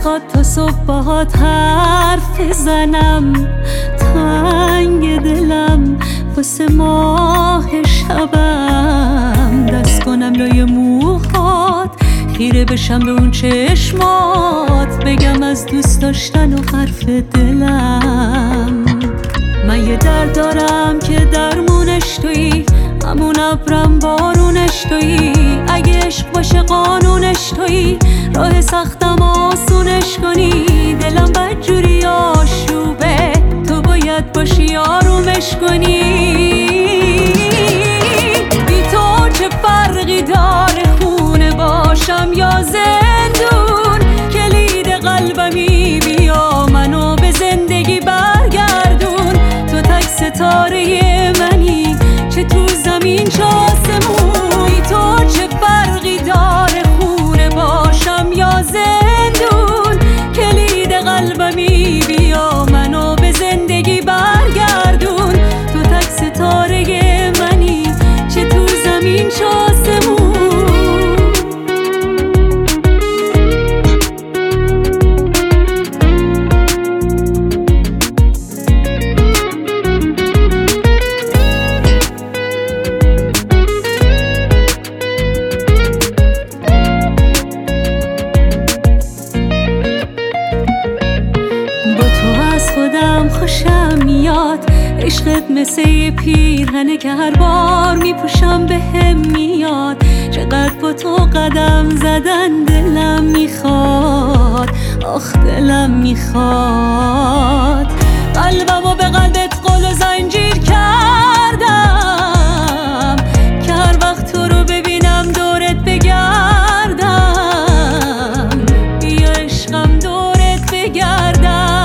میخواد تا صبح باهات حرف بزنم، تنگ دلم واسه ماه شبم، دست کنم لای موهات، خیره بشم به اون چشمات، بگم از دوست داشتن و حرف دلم. من یه درد دارم که درمونش تویی، همون ابرم بارونش تویی، اگه عشق باشه قانونش تویی، راه سختم آسونش کنی، دلم بدجوری آشوبه، تو باید باشی آرومش کنی. بی تو چه فرقی داره خونه باشم یا زندون، کلید قلبمی بیا منو به زندگی برگردون، تو تک ستاره منی چه تو زمین چه آسمون، بی تو چه فرقی داره خونه باشم یا زندون، کلید قلبمی بیا منو به زندگی برگردون، تو تک ستاره منی چه تو زمین چه آسمون. خودم خوشم میاد، عشقت مثل یه پیرهنه که هر بار میپوشم به هم میاد، چقدر با تو قدم زدن دلم میخواد، آخ دلم میخواد، قلبمو به قلبت قل و زنجیر کردم که هر وقت تو رو ببینم دورت بگردم، بیا عشقم دورت بگردم.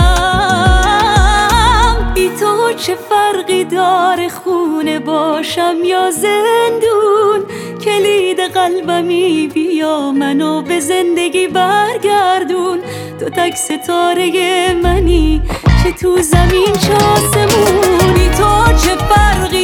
چه فرقی داره خونه باشم یا زندون، کلید قلبمی بیا منو به زندگی برگردون، تو تک ستاره منی چه تو زمین چه آسمون، بی تو چه فرقی